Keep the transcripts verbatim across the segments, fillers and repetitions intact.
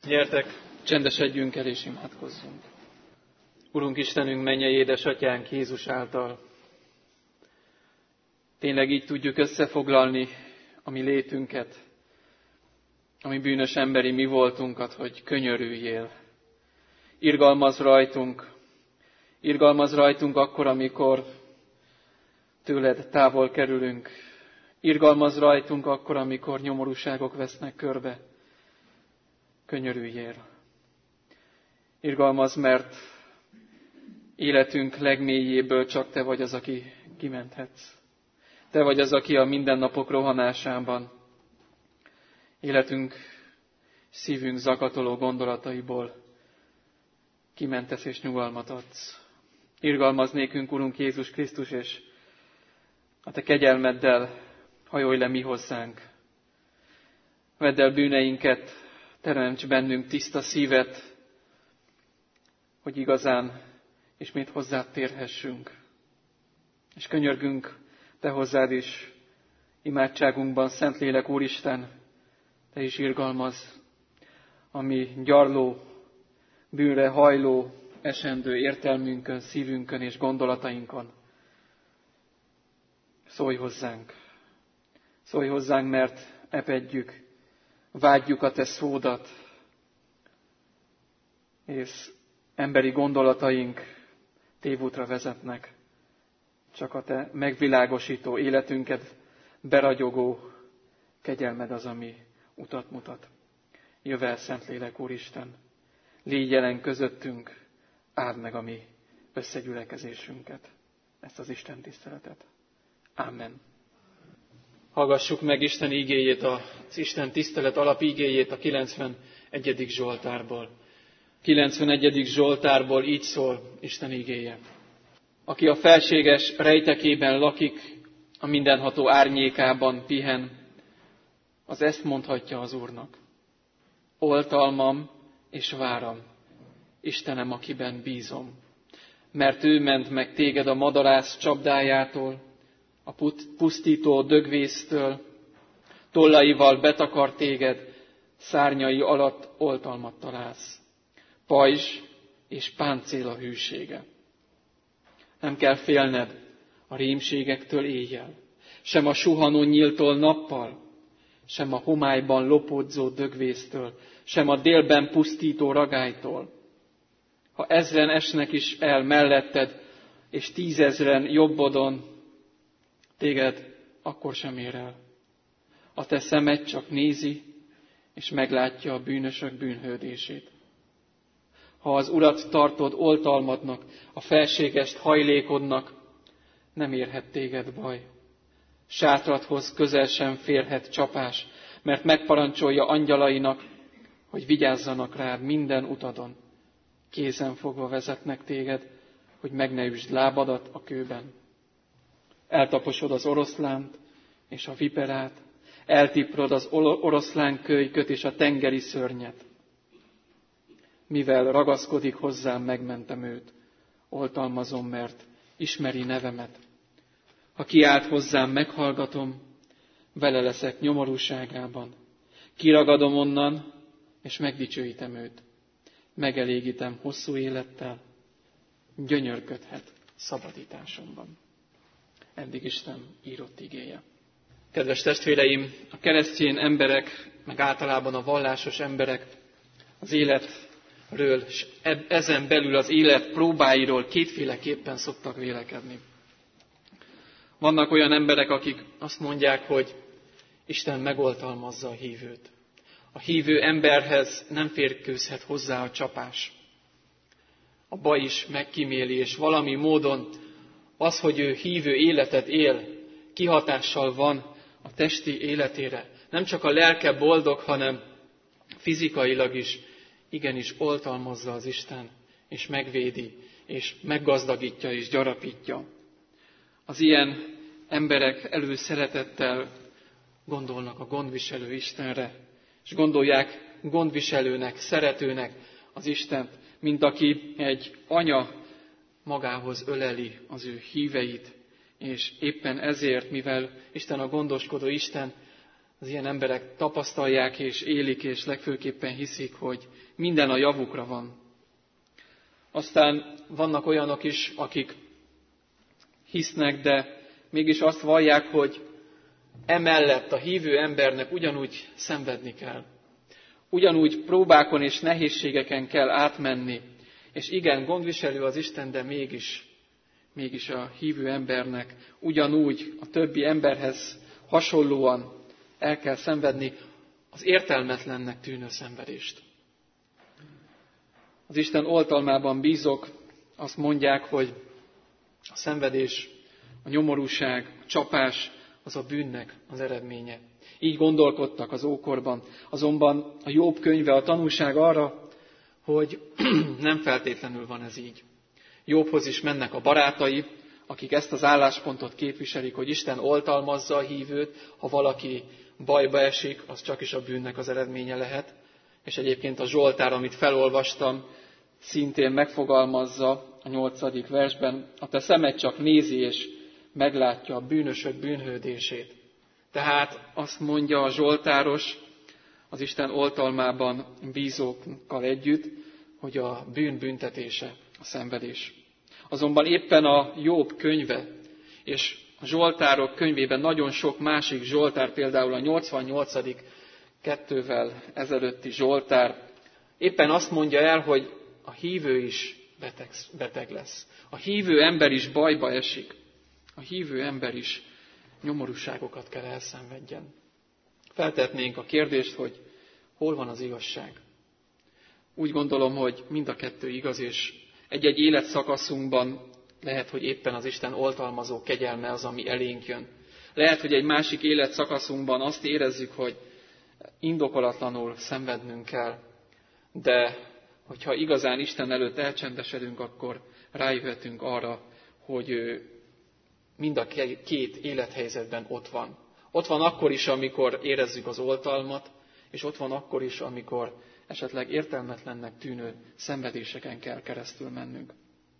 Gyertek, csendesedjünk el és imádkozzunk. Urunk Istenünk, mennyei édesatyánk Jézus által. Tényleg így tudjuk összefoglalni a mi létünket, a mi bűnös emberi mi voltunkat, hogy könyörüljél. Irgalmazz rajtunk, irgalmazz rajtunk akkor, amikor tőled távol kerülünk. Irgalmazz rajtunk akkor, amikor nyomorúságok vesznek körbe. Könyörüljél. Irgalmazz, mert életünk legmélyéből csak te vagy az, aki kimenthetsz. Te vagy az, aki a mindennapok rohanásában életünk, szívünk zakatoló gondolataiból kimentesz és nyugalmat adsz. Irgalmazz nékünk, Urunk Jézus Krisztus, és a te kegyelmeddel hajolj le mi hozzánk. Vedd el bűneinket, teremts bennünk tiszta szívet, hogy igazán ismét hozzád térhessünk. És könyörgünk te hozzád is, imádságunkban, Szentlélek Úristen, te is irgalmazz, ami gyarló, bűnre hajló, esendő értelmünkön, szívünkön és gondolatainkon. Szólj hozzánk, szólj hozzánk, mert epedjük, vágyjuk a te szódat, és emberi gondolataink tévútra vezetnek. Csak a te megvilágosító, életünket beragyogó kegyelmed az, ami utat mutat. Jövel, Szentlélek Úristen, légy jelen közöttünk, áld meg a mi összegyülekezésünket, ezt az Isten tiszteletet. Ámen. Hallgassuk meg Isten igéjét, az Isten tisztelet alapigéjét a kilencvenegyedik Zsoltárból. kilencvenegyedik Zsoltárból így szól Isten igéje. Aki a felséges rejtekében lakik, a mindenható árnyékában pihen, az ezt mondhatja az Úrnak. Oltalmam és váram, Istenem, akiben bízom. Mert ő ment meg téged a madarász csapdájától, a pusztító dögvésztől, tollaival betakar téged, szárnyai alatt oltalmat találsz. Pajzs és páncél a hűsége. Nem kell félned a rémségektől éjjel, sem a suhanó nyíltól nappal, sem a homályban lopódzó dögvésztől, sem a délben pusztító ragálytól. Ha ezren esnek is el melletted, és tízezren jobbodon, téged akkor sem ér el. A te szemed csak nézi, és meglátja a bűnösök bűnhődését. Ha az Urat tartod oltalmadnak, a felségest hajlékodnak, nem érhet téged baj. Sátradhoz közel sem férhet csapás, mert megparancsolja angyalainak, hogy vigyázzanak rád minden utadon. Kézen fogva vezetnek téged, hogy meg ne üsd lábadat a kőben. Eltaposod az oroszlánt és a viperát, eltiprod az oroszlán kölyköt és a tengeri szörnyet. Mivel ragaszkodik hozzám, megmentem őt. Oltalmazom, mert ismeri nevemet. Ha kiált hozzám, meghallgatom, vele leszek nyomorúságában. Kiragadom onnan, és megdicsőítem őt. Megelégítem hosszú élettel, gyönyörködhet szabadításomban. Eddig Isten írott igéje. Kedves testvéreim, a keresztény emberek, meg általában a vallásos emberek az életről, és ezen belül az élet próbáiról kétféleképpen szoktak vélekedni. Vannak olyan emberek, akik azt mondják, hogy Isten megoltalmazza a hívőt. A hívő emberhez nem férkőzhet hozzá a csapás. A baj is megkíméli, és valami módon az, hogy ő hívő életet él, kihatással van a testi életére. Nem csak a lelke boldog, hanem fizikailag is igenis oltalmazza az Isten, és megvédi, és meggazdagítja, és gyarapítja. Az ilyen emberek előszeretettel gondolnak a gondviselő Istenre, és gondolják gondviselőnek, szeretőnek az Istent, mint aki egy anya magához öleli az ő híveit, és éppen ezért, mivel Isten a gondoskodó Isten, az ilyen emberek tapasztalják és élik, és legfőképpen hiszik, hogy minden a javukra van. Aztán vannak olyanok is, akik hisznek, de mégis azt vallják, hogy emellett a hívő embernek ugyanúgy szenvedni kell. Ugyanúgy próbákon és nehézségeken kell átmenni. És igen, gondviselő az Isten, de mégis, mégis a hívő embernek ugyanúgy a többi emberhez hasonlóan el kell szenvedni az értelmetlennek tűnő szenvedést. Az Isten oltalmában bízok, azt mondják, hogy a szenvedés, a nyomorúság, a csapás az a bűnnek az eredménye. Így gondolkodtak az ókorban. Azonban a Jobb könyve a tanúság arra, hogy nem feltétlenül van ez így. Jobbhoz is mennek a barátai, akik ezt az álláspontot képviselik, hogy Isten oltalmazza a hívőt, ha valaki bajba esik, az csak is a bűnnek az eredménye lehet. És egyébként a Zsoltár, amit felolvastam, szintén megfogalmazza a nyolcadik versben, a te szemed csak nézi és meglátja a bűnösök bűnhődését. Tehát azt mondja a zsoltáros, az Isten oltalmában bízókkal együtt, hogy a bűn büntetése a szenvedés. Azonban éppen a Jobb könyve és a Zsoltárok könyvében nagyon sok másik Zsoltár, például a nyolcvannyolcadik kettővel ezelőtti Zsoltár éppen azt mondja el, hogy a hívő is beteg, beteg lesz. A hívő ember is bajba esik. A hívő ember is nyomorúságokat kell elszenvedjen. Feltetnénk a kérdést, hogy hol van az igazság. Úgy gondolom, hogy mind a kettő igaz, és egy-egy életszakaszunkban lehet, hogy éppen az Isten oltalmazó kegyelme az, ami elénk jön. Lehet, hogy egy másik életszakaszunkban azt érezzük, hogy indokolatlanul szenvednünk kell, de hogyha igazán Isten előtt elcsendesedünk, akkor rájöhetünk arra, hogy ő mind a két élethelyzetben ott van. Ott van akkor is, amikor érezzük az oltalmat, és ott van akkor is, amikor esetleg értelmetlennek tűnő szenvedéseken kell keresztül mennünk.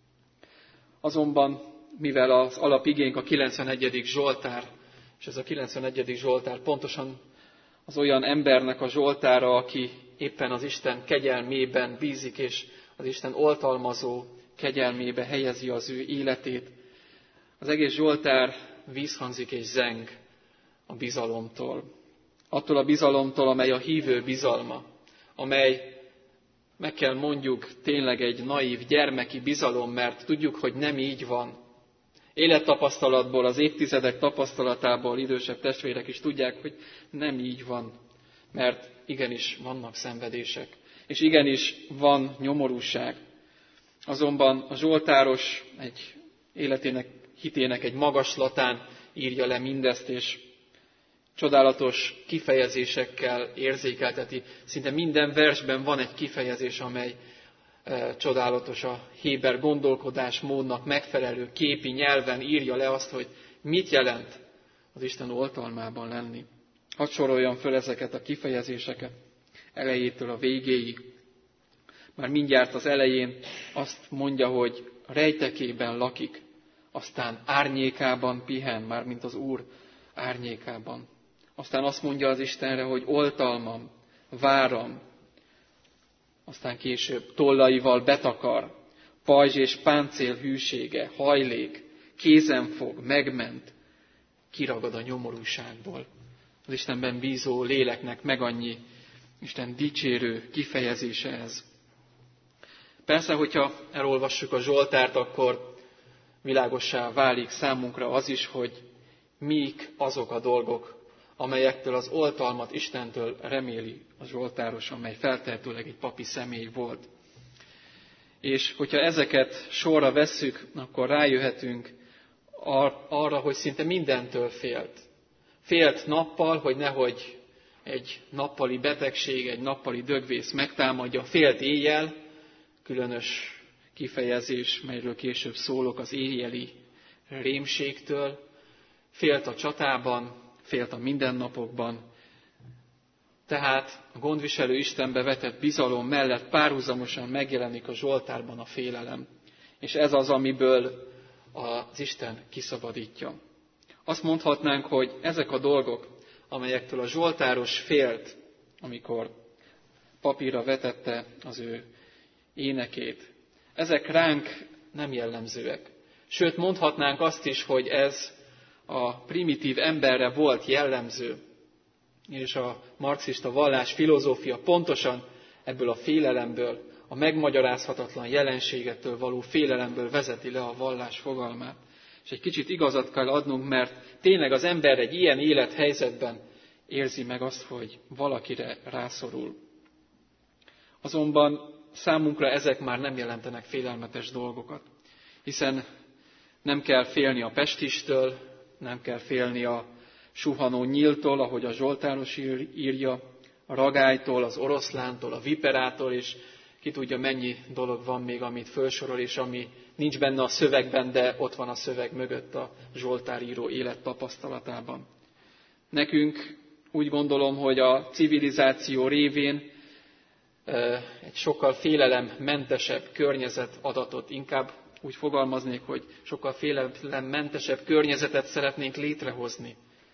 Azonban, mivel az alapigénk a kilencvenegyedik Zsoltár, és ez a kilencvenegyedik Zsoltár pontosan az olyan embernek a zsoltára, aki éppen az Isten kegyelmében bízik, és az Isten oltalmazó kegyelmébe helyezi az ő életét. Az egész Zsoltár vízhangzik és zeng a bizalomtól. Attól a bizalomtól, amely a hívő bizalma, amely, meg kell mondjuk, tényleg egy naív, gyermeki bizalom, mert tudjuk, hogy nem így van. Élettapasztalatból, az évtizedek tapasztalatából idősebb testvérek is tudják, hogy nem így van, mert igenis vannak szenvedések, és igenis van nyomorúság. Azonban a zsoltáros egy életének, hitének egy magaslatán írja le mindezt, és csodálatos kifejezésekkel érzékelteti. Szinte minden versben van egy kifejezés, amely e, csodálatos, a héber gondolkodásmódnak megfelelő képi nyelven írja le azt, hogy mit jelent az Isten oltalmában lenni. Hadd soroljam föl ezeket a kifejezéseket elejétől a végéig. Már mindjárt az elején azt mondja, hogy rejtekében lakik, aztán árnyékában pihen, mármint az Úr árnyékában. Aztán azt mondja az Istenre, hogy oltalmam, váram. Aztán később tollaival betakar, pajzs és páncél hűsége, hajlék, kézenfog, megment, kiragad a nyomorúságból. Az Istenben bízó léleknek meg annyi Isten dicsérő kifejezése ez. Persze, hogyha elolvassuk a Zsoltárt, akkor világossá válik számunkra az is, hogy mik azok a dolgok, amelyektől az oltalmat Istentől reméli a zsoltáros, amely feltehetőleg egy papi személy volt. És hogyha ezeket sorra vesszük, akkor rájöhetünk ar- arra, hogy szinte mindentől félt. Félt nappal, hogy nehogy egy nappali betegség, egy nappali dögvész megtámadja, félt éjjel, különös kifejezés, melyről később szólok, az éjjeli rémségtől, félt a csatában, félt a mindennapokban. Tehát a gondviselő Istenbe vetett bizalom mellett párhuzamosan megjelenik a Zsoltárban a félelem. És ez az, amiből az Isten kiszabadítja. Azt mondhatnánk, hogy ezek a dolgok, amelyektől a zsoltáros félt, amikor papírra vetette az ő énekét. Ezek ránk nem jellemzőek. Sőt, mondhatnánk azt is, hogy ez a primitív emberre volt jellemző, és a marxista vallás filozófia pontosan ebből a félelemből, a megmagyarázhatatlan jelenségettől való félelemből vezeti le a vallás fogalmát. És egy kicsit igazat kell adnunk, mert tényleg az ember egy ilyen élethelyzetben érzi meg azt, hogy valakire rászorul. Azonban számunkra ezek már nem jelentenek félelmetes dolgokat, hiszen nem kell félni a pestistől, nem kell félni a suhanó nyíltól, ahogy a zsoltáros írja, a ragálytól, az oroszlántól, a viperától, és ki tudja, mennyi dolog van még, amit felsorol, és ami nincs benne a szövegben, de ott van a szöveg mögött a zsoltáríró élettapasztalatában. Nekünk úgy gondolom, hogy a civilizáció révén egy sokkal félelemmentesebb környezet adatot, inkább úgy fogalmaznék, hogy sokkal félelemmentesebb környezetet szeretnénk létrehozni.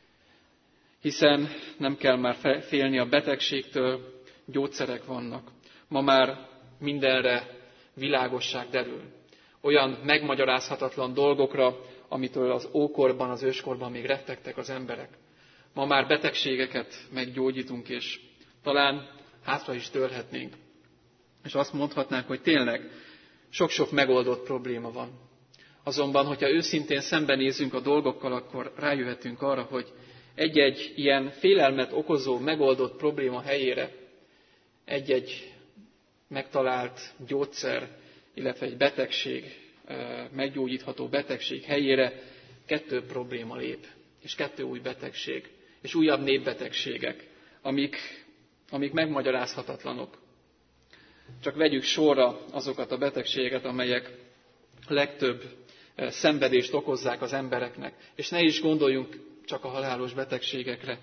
Hiszen nem kell már félni a betegségtől, gyógyszerek vannak. Ma már mindenre világosság derül. Olyan megmagyarázhatatlan dolgokra, amitől az ókorban, az őskorban még rettegtek az emberek. Ma már betegségeket meggyógyítunk, és talán hátra is törhetnénk. És azt mondhatnánk, hogy tényleg sok-sok megoldott probléma van. Azonban, hogyha őszintén szembenézünk a dolgokkal, akkor rájöhetünk arra, hogy egy-egy ilyen félelmet okozó, megoldott probléma helyére egy-egy megtalált gyógyszer, illetve egy betegség, meggyógyítható betegség helyére kettő probléma lép, és kettő új betegség, és újabb népbetegségek, amik, amik megmagyarázhatatlanok. Csak vegyük sorra azokat a betegségeket, amelyek legtöbb szenvedést okozzák az embereknek. És ne is gondoljunk csak a halálos betegségekre.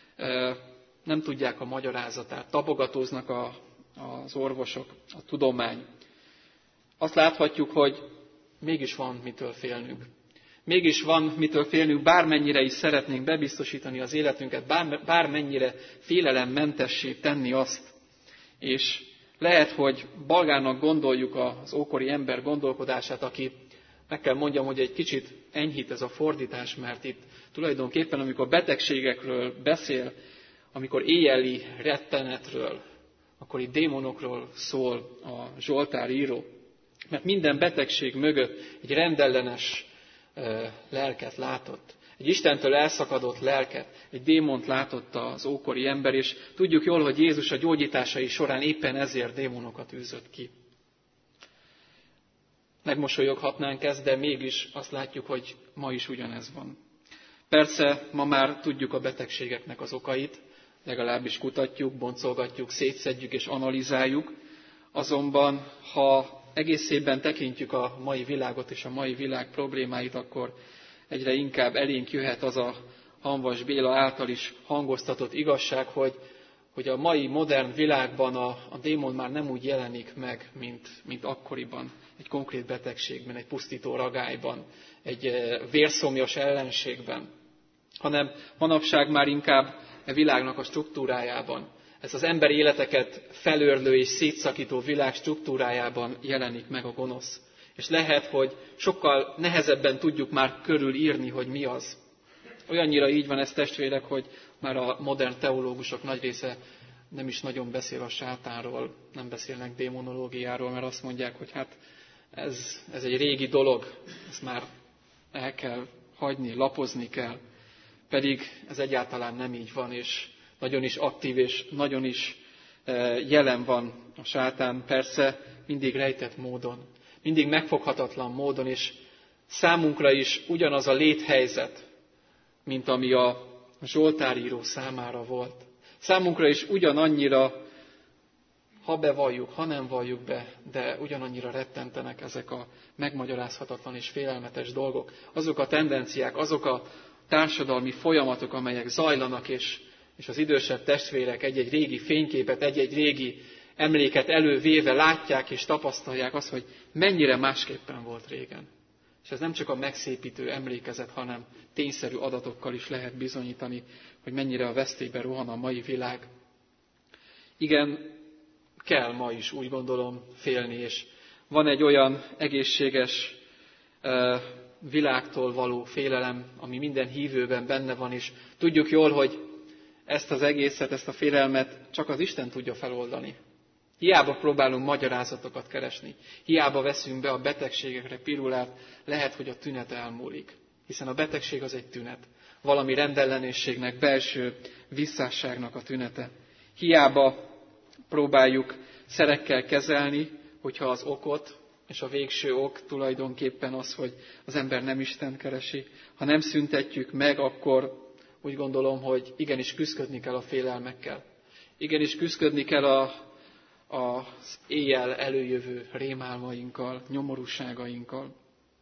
Nem tudják a magyarázatát, tapogatóznak a, az orvosok, a tudomány. Azt láthatjuk, hogy mégis van mitől félnünk. Mégis van mitől félnünk, bármennyire is szeretnénk bebiztosítani az életünket, bár, bármennyire félelemmentessé tenni azt. És lehet, hogy balgának gondoljuk az ókori ember gondolkodását, aki, meg kell mondjam, hogy egy kicsit enyhít ez a fordítás, mert itt tulajdonképpen, amikor betegségekről beszél, amikor éjjeli rettenetről, akkor itt démonokról szól a Zsoltár író. Mert minden betegség mögött egy rendellenes lelket látott. Egy Istentől elszakadott lelket, egy démont látott az ókori ember, és tudjuk jól, hogy Jézus a gyógyításai során éppen ezért démonokat űzött ki. Megmosolyoghatnánk ezt, de mégis azt látjuk, hogy ma is ugyanez van. Persze, ma már tudjuk a betegségeknek az okait, legalábbis kutatjuk, boncolgatjuk, szétszedjük és analizáljuk, azonban ha egészében tekintjük a mai világot és a mai világ problémáit, akkor egyre inkább elénk jöhet az a Hamvas Béla által is hangoztatott igazság, hogy, hogy a mai modern világban a, a démon már nem úgy jelenik meg, mint, mint akkoriban, egy konkrét betegségben, egy pusztító ragályban, egy vérszomjas ellenségben, hanem manapság már inkább a világnak a struktúrájában, ez az ember életeket felőrlő és szétszakító világ struktúrájában jelenik meg a gonosz. És lehet, hogy sokkal nehezebben tudjuk már körülírni, hogy mi az. Olyannyira így van ez, testvérek, hogy már a modern teológusok nagy része nem is nagyon beszél a sátánról, nem beszélnek démonológiáról, mert azt mondják, hogy hát ez, ez egy régi dolog, ezt már el kell hagyni, lapozni kell. Pedig ez egyáltalán nem így van, és nagyon is aktív, és nagyon is jelen van a sátán, persze mindig rejtett módon, mindig megfoghatatlan módon, és számunkra is ugyanaz a léthelyzet, mint ami a Zsoltáríró számára volt. Számunkra is ugyanannyira, ha bevalljuk, ha nem valljuk be, de ugyanannyira rettentenek ezek a megmagyarázhatatlan és félelmetes dolgok. Azok a tendenciák, azok a társadalmi folyamatok, amelyek zajlanak, és, és az idősebb testvérek egy-egy régi fényképet, egy-egy régi emléket elővéve látják és tapasztalják azt, hogy mennyire másképpen volt régen. És ez nem csak a megszépítő emlékezet, hanem tényszerű adatokkal is lehet bizonyítani, hogy mennyire a vesztélybe rohan a mai világ. Igen, kell ma is, úgy gondolom, félni, és van egy olyan egészséges világtól való félelem, ami minden hívőben benne van, és tudjuk jól, hogy ezt az egészet, ezt a félelmet csak az Isten tudja feloldani. Hiába próbálunk magyarázatokat keresni, hiába veszünk be a betegségekre pirulát, lehet, hogy a tünet elmúlik. Hiszen a betegség az egy tünet, valami rendellenességnek, belső visszásságnak a tünete. Hiába próbáljuk szerekkel kezelni, hogyha az okot, és a végső ok tulajdonképpen az, hogy az ember nem Istent keresi. Ha nem szüntetjük meg, akkor úgy gondolom, hogy igenis küszködni kell a félelmekkel. Igenis küszködni kell a, az éjjel előjövő rémálmainkkal, nyomorúságainkkal.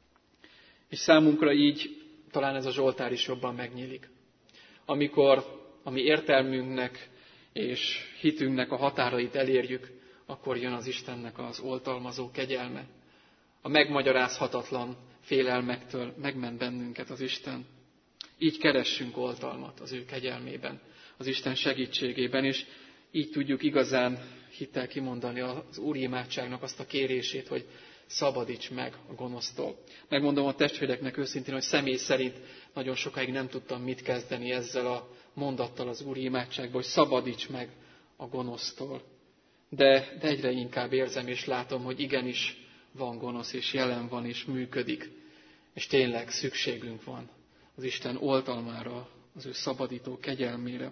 És számunkra így talán ez a Zsoltár is jobban megnyílik. Amikor a mi értelmünknek és hitünknek a határait elérjük, akkor jön az Istennek az oltalmazó kegyelme. A megmagyarázhatatlan félelmektől megment bennünket az Isten. Így keressünk oltalmat az ő kegyelmében, az Isten segítségében, és így tudjuk igazán hittel kimondani az Úr imádságnak azt a kérését, hogy szabadíts meg a gonosztól. Megmondom a testvéreknek őszintén, hogy személy szerint nagyon sokáig nem tudtam mit kezdeni ezzel a mondattal az Úr imádságban, hogy szabadíts meg a gonosztól. De, de egyre inkább érzem és látom, hogy igenis van gonosz, és jelen van, és működik. És tényleg szükségünk van az Isten oltalmára, az ő szabadító kegyelmére.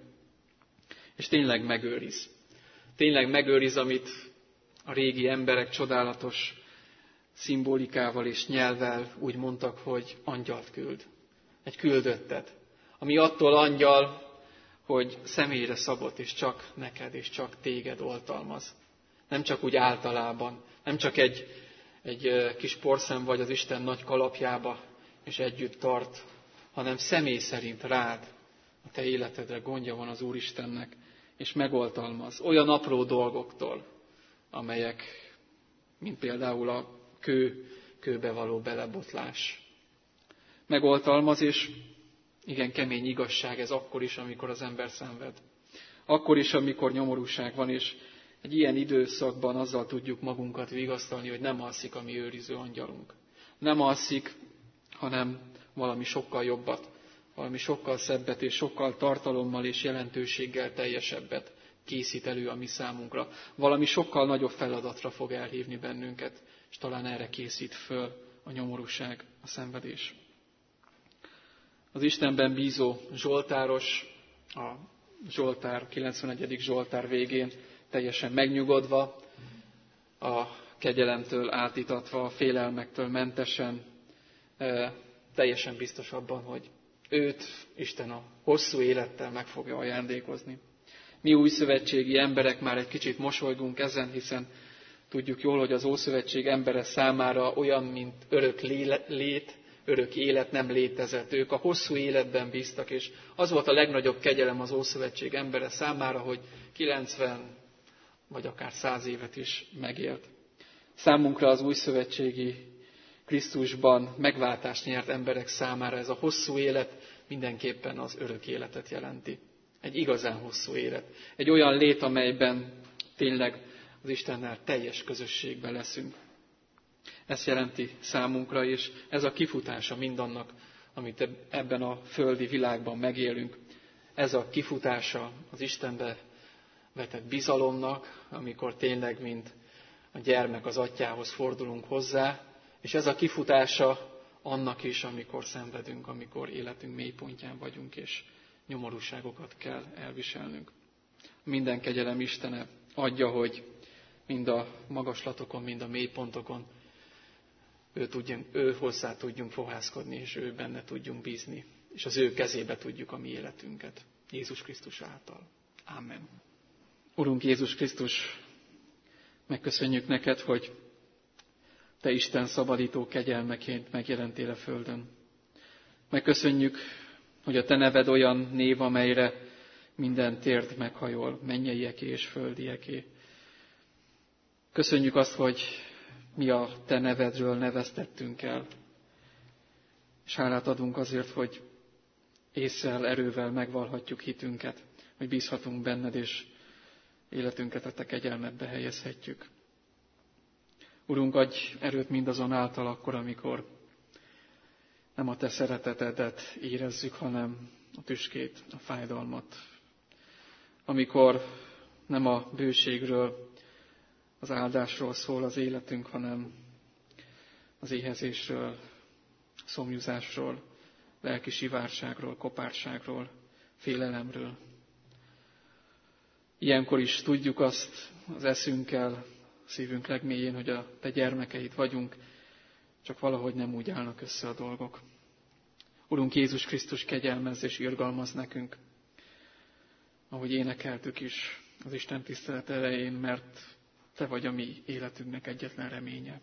És tényleg megőriz. Tényleg megőriz, amit a régi emberek csodálatos szimbolikával és nyelvvel úgy mondtak, hogy angyalt küld. Egy küldöttet. Ami attól angyal, hogy személyre szabott, és csak neked, és csak téged oltalmaz. Nem csak úgy általában, nem csak egy, egy kis porszem vagy az Isten nagy kalapjába, és együtt tart, hanem személy szerint rád, a te életedre gondja van az Úristennek, és megoltalmaz olyan apró dolgoktól, amelyek, mint például a kő, kőbe való belebotlás. Megoltalmaz, és igen, kemény igazság ez akkor is, amikor az ember szenved. Akkor is, amikor nyomorúság van, és egy ilyen időszakban azzal tudjuk magunkat vigasztalni, hogy nem alszik a mi őriző angyalunk. Nem alszik, hanem valami sokkal jobbat, valami sokkal szebbet, és sokkal tartalommal és jelentőséggel teljesebbet készít elő a mi számunkra. Valami sokkal nagyobb feladatra fog elhívni bennünket, és talán erre készít föl a nyomorúság, a szenvedés. Az Istenben bízó zsoltáros, a Zsoltár, kilencvenegyedik Zsoltár végén teljesen megnyugodva, a kegyelemtől átítatva, a félelmektől mentesen, teljesen biztos abban, hogy őt Isten a hosszú élettel meg fogja ajándékozni. Mi újszövetségi emberek már egy kicsit mosolygunk ezen, hiszen tudjuk jól, hogy az Ószövetség embere számára olyan, mint örök lét, örök élet nem létezett. Ők a hosszú életben bíztak, és az volt a legnagyobb kegyelem az Ószövetség embere számára, hogy kilencven vagy akár száz évet is megélt. Számunkra az újszövetségi Krisztusban megváltást nyert emberek számára ez a hosszú élet mindenképpen az örök életet jelenti. Egy igazán hosszú élet. Egy olyan lét, amelyben tényleg az Istennel teljes közösségben leszünk. Ezt jelenti számunkra, és ez a kifutása mindannak, amit ebben a földi világban megélünk. Ez a kifutása az Istenbe vetett bizalomnak, amikor tényleg, mint a gyermek az atyához fordulunk hozzá, és ez a kifutása annak is, amikor szenvedünk, amikor életünk mélypontján vagyunk, és nyomorúságokat kell elviselnünk. Minden kegyelem Istene adja, hogy mind a magaslatokon, mind a mélypontokon ő, tudjunk, ő hozzá tudjunk fohászkodni, és ő benne tudjunk bízni, és az ő kezébe tudjuk a mi életünket, Jézus Krisztus által. Amen. Urunk Jézus Krisztus, megköszönjük neked, hogy te Isten szabadító kegyelmeként megjelentél a földön. Megköszönjük, hogy a te neved olyan név, amelyre minden térd meghajol, mennyieké és földieké. Köszönjük azt, hogy mi a te nevedről neveztettünk el. És hálát adunk azért, hogy ésszel, erővel megvalhatjuk hitünket, hogy bízhatunk benned, és életünket a te kegyelmedbe helyezhetjük. Urunk, adj erőt mindazonáltal akkor, amikor nem a te szeretetedet érezzük, hanem a tüskét, a fájdalmat. Amikor nem a bőségről, az áldásról szól az életünk, hanem az éhezésről, szomjúzásról, lelki sivárságról, kopárságról, félelemről. Ilyenkor is tudjuk azt az eszünkkel, a szívünk legmélyén, hogy a te gyermekeid vagyunk, csak valahogy nem úgy állnak össze a dolgok. Urunk, Jézus Krisztus kegyelmezz és irgalmaz nekünk, ahogy énekeltük is az Isten tisztelet elején, mert te vagy a mi életünknek egyetlen reménye.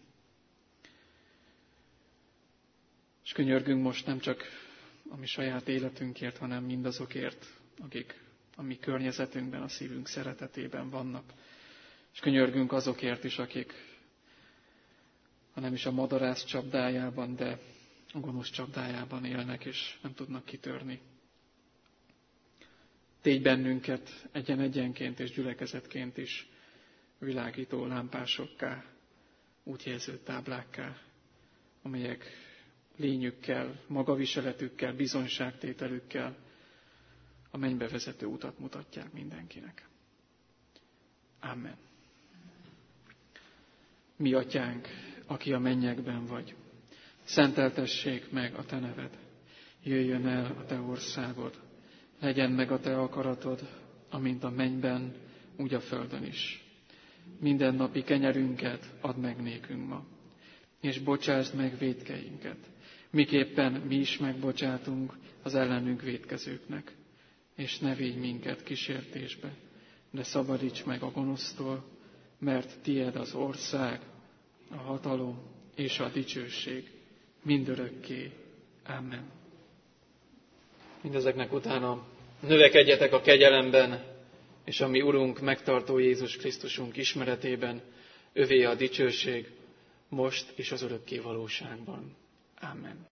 És könyörgünk most nem csak a mi saját életünkért, hanem mindazokért, akik a mi környezetünkben, a szívünk szeretetében vannak. És könyörgünk azokért is, akik, ha nem is a madarász csapdájában, de a gonosz csapdájában élnek, és nem tudnak kitörni. Tégy bennünket egyen-egyenként és gyülekezetként is világító lámpásokká, útjelző táblákká, amelyek lényükkel, magaviseletükkel, bizonyságtételükkel a mennybe vezető utat mutatják mindenkinek. Amen. Mi atyánk, aki a mennyekben vagy, szenteltessék meg a te neved, jöjjön el a te országod, legyen meg a te akaratod, amint a mennyben, úgy a földön is. Mindennapi kenyerünket add meg nékünk ma, és bocsásd meg vétkeinket, miképpen mi is megbocsátunk az ellenünk vétkezőknek, és ne védj minket kísértésbe, de szabadíts meg a gonosztól, mert tied az ország, a hatalom és a dicsőség mindörökké. Amen. Mindezeknek utána növekedjetek a kegyelemben, és a mi Urunk, megtartó Jézus Krisztusunk ismeretében, övé a dicsőség, most és az örökké valóságban. Amen.